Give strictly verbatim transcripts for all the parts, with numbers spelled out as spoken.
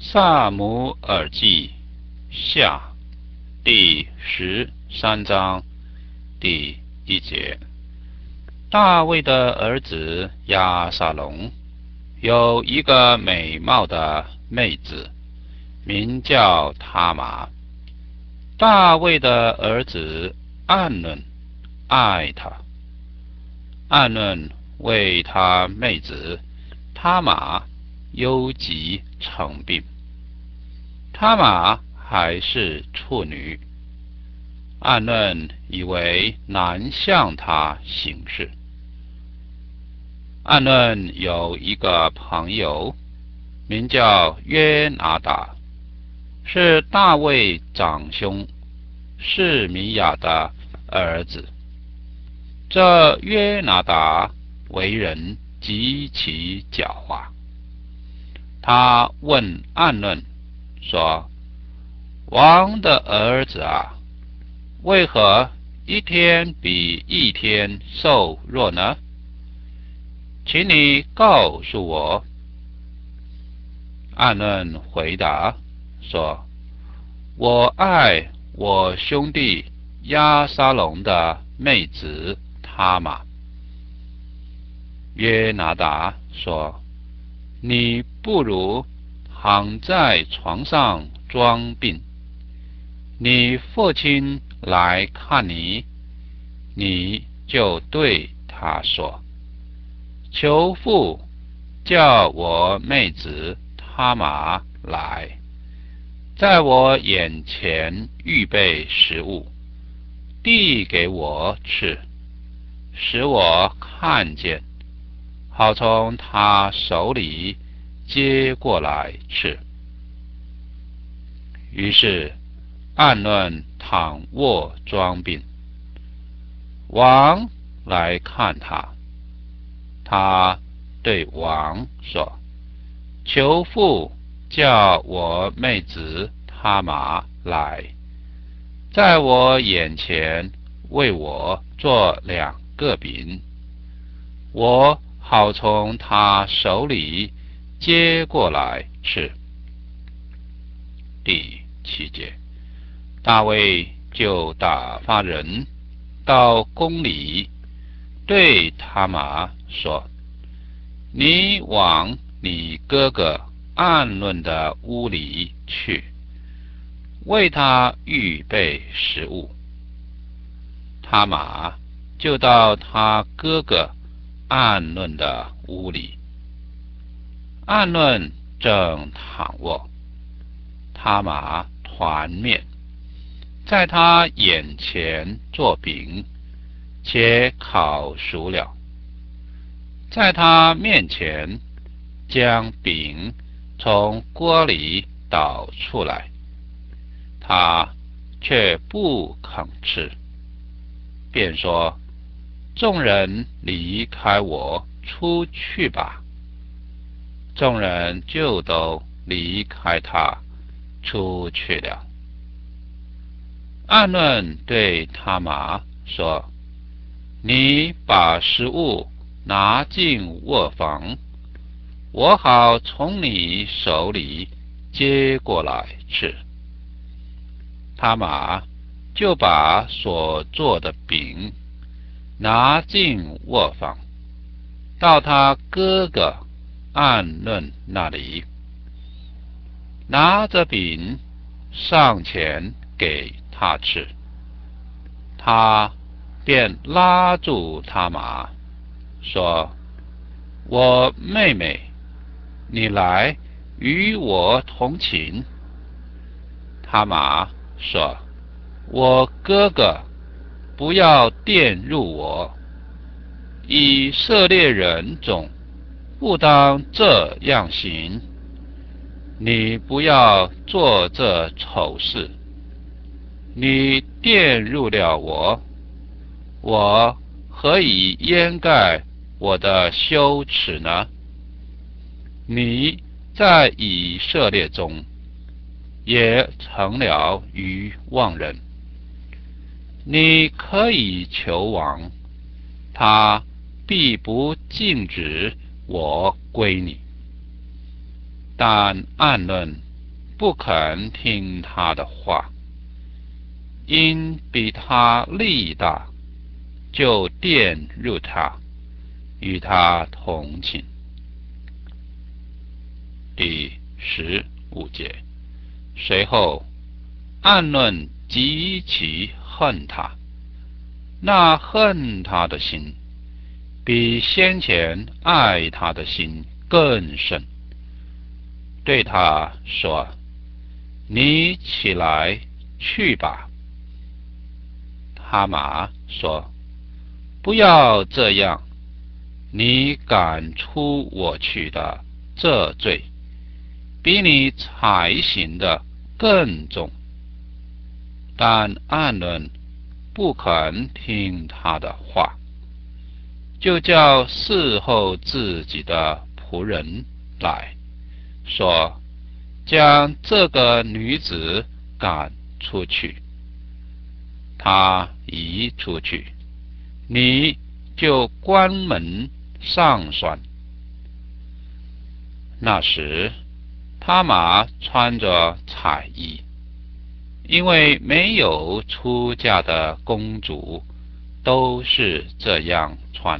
萨姆耳记下第十三章第一节。大卫的儿子亚撒龙有一个美貌的妹子，名叫他玛。大卫的儿子暗嫩爱她，暗嫩为他妹子他玛忧疾成病。他玛还是处女，暗嫩以为难向他行事。暗嫩有一个朋友，名叫约拿达，是大卫长兄示米亚的儿子。这约拿达为人极其狡猾，他问暗嫩说：王的儿子啊，为何一天比一天瘦弱呢？请你告诉我。暗嫩回答说：我爱我兄弟押沙龙的妹子他玛。约拿达说：你不如躺在床上装病，你父亲来看你，你就对他说：求父叫我妹子他玛来，在我眼前预备食物，递给我吃，使我看见，好从他手里接过来吃。于是暗嫩躺卧装病，王来看他，他对王说：求父叫我妹子他玛来，在我眼前为我做两个饼，我好从他手里接过来吃。第七节。大卫就打发人到宫里，对他玛说：你往你哥哥暗嫩的屋里去，为他预备食物。他玛就到他哥哥暗嫩的屋里，暗嫩正躺卧，他玛团面，在他眼前做饼，且烤熟了，在他面前将饼从锅里倒出来，他却不肯吃，便说：众人离开我出去吧。众人就都离开他出去了。暗嫩对他玛说：你把食物拿进卧房，我好从你手里接过来吃。他玛就把所做的饼拿进卧房，到他哥哥暗嫩那里，拿着饼上前给他吃。他便拉住他玛，说：我妹妹，你来与我同寝。他玛说：我哥哥，不要玷辱我，以色列人中不当这样行。你不要做这丑事，你玷辱了我，我何以掩盖我的羞耻呢？你在以色列中也成了愚妄人。你可以求王，他必不禁止我归你。但暗嫩不肯听他的话，因比他力大，就玷辱他，与他同寝。第十五节。随后，暗论极其恨他，那恨他的心，比先前爱他的心更甚，对他说：你起来去吧。哈马说：不要这样，你赶出我去的这罪，比你才行的更重。但暗论不肯听他的话，就叫侍候自己的仆人来说：将这个女子赶出去。他一出去，你就关门上栓。那时，他玛穿着彩衣，因为没有出嫁的公主都是这样穿。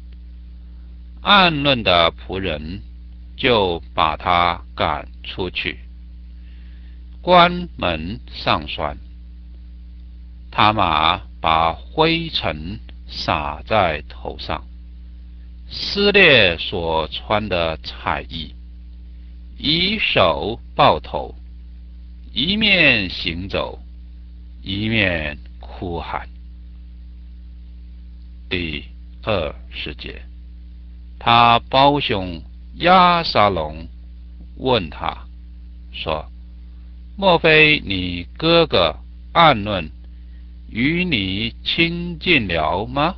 暗论的仆人就把他赶出去，关门上栓。他玛把灰尘撒在头上，撕裂所穿的彩衣，以手抱头，一面行走，一面哭喊。第二十节。他胞兄押沙龙问他说：莫非你哥哥暗论与你亲近了吗？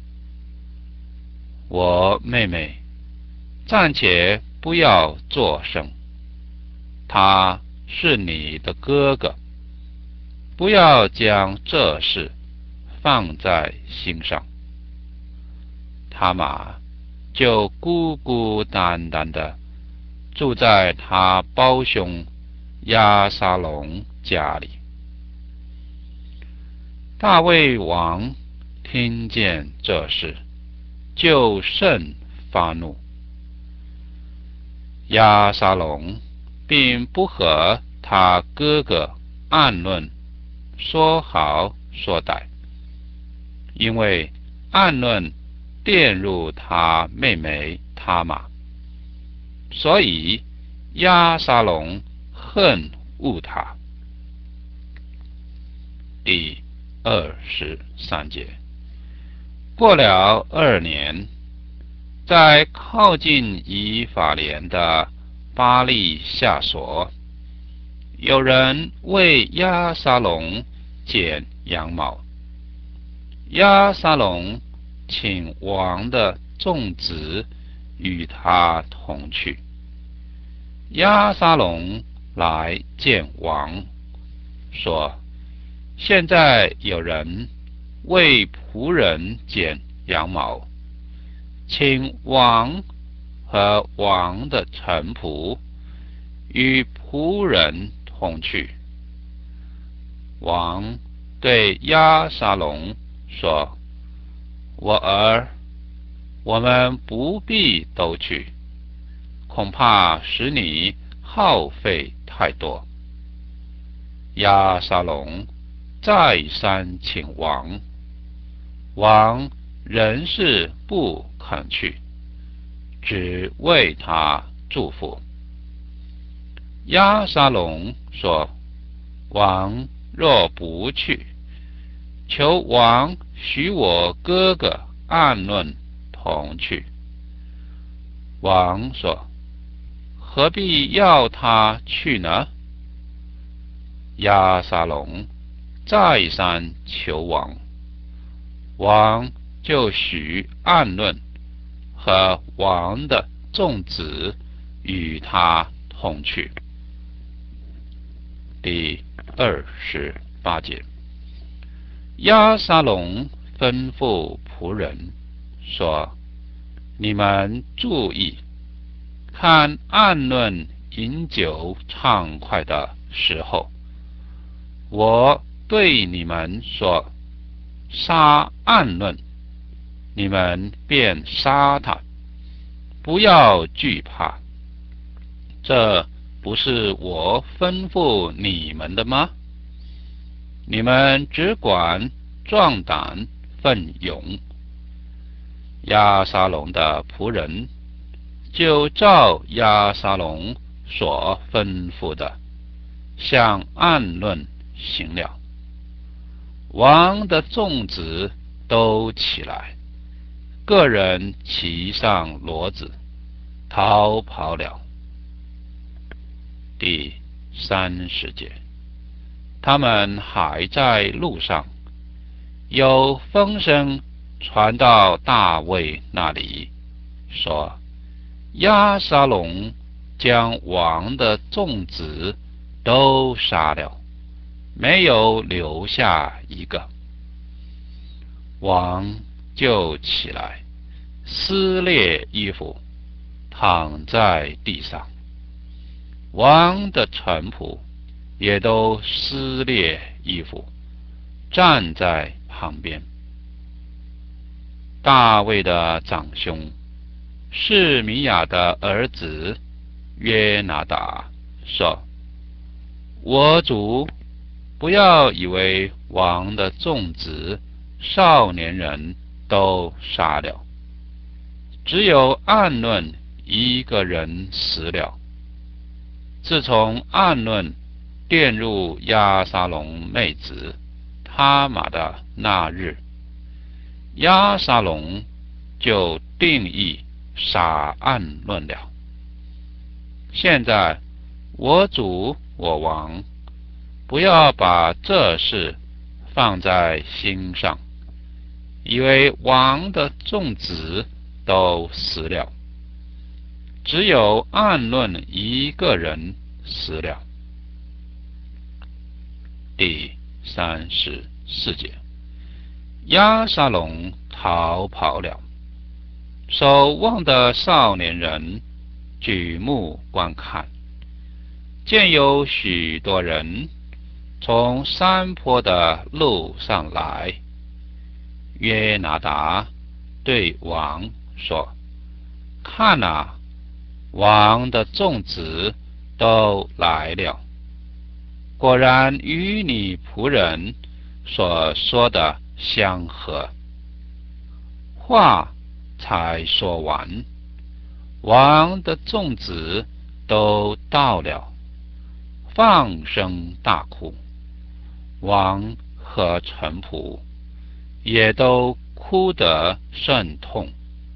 我妹妹，暂且不要作声，他是你的哥哥，不要将这事放在心上。他玛就孤孤单单的住在他胞兄押沙龙家里。大卫王听见这事，就甚发怒。押沙龙并不和他哥哥暗论说好说歹，因为暗论玷辱他妹妹他玛，所以押沙龙恨恶他。第二十三节。过了二年，在靠近以法莲的巴利夏所，有人为押沙龙剪羊毛。押沙龙请王的众子与他同去。押沙龙来见王，说：现在有人为仆人剪羊毛，请王和王的臣仆与仆人同去。王对押沙龙说：我儿，我们不必都去，恐怕使你耗费太多。押沙龙再三请王，王仍是不肯去，只为他祝福。押沙龙说：王若不去，求王许我哥哥暗论同去。王说：何必要他去呢？押沙龙再三求王，王就许暗论和王的众子与他同去。第二十八节。押沙龙吩咐仆人说：你们注意，看暗论饮酒畅快的时候，我对你们说，杀暗论，你们便杀他，不要惧怕。这不是我吩咐你们的吗？你们只管壮胆奋勇。押沙龙的仆人就照押沙龙所吩咐的，向暗论行了。王的众子都起来，个人骑上骡子，逃跑了。第三十节，他们还在路上，有风声传到大卫那里，说押沙龙将王的众子都杀了，没有留下一个。王就起来，撕裂衣服，躺在地上。王的臣仆也都撕裂衣服，站在旁边。大卫的长兄示米亚的儿子约拿达说：我主，不要以为王的众子少年人都杀了，只有暗论一个人死了。自从暗论玷入押沙龙妹子他玛的那日，押沙龙就定义杀暗论了。现在我主我王，不要把这事放在心上，以为王的众子都死了，只有暗论一个人死了。第三十四节，押沙龙逃跑了，守望的少年人举目观看，见有许多人从山坡的路上来。约拿达对王说：看啊，王的众子都来了，果然与你仆人所说的相合。话才说完，王的众子都到了，放声大哭。王和臣仆也都哭得甚痛。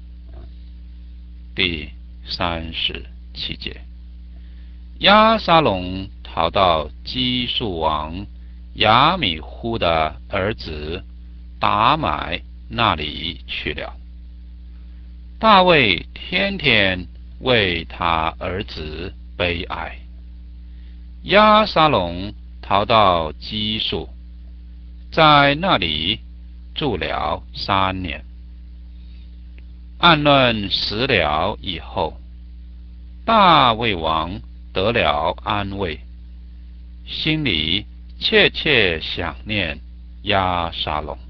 第三十七节，押沙龙逃到基述王亚米忽的儿子达买那里去了。大卫天天为他儿子悲哀。押沙龙逃到基述，在那里住了三年。暗论死了以后，大卫王得了安慰，心里切切想念押沙龙。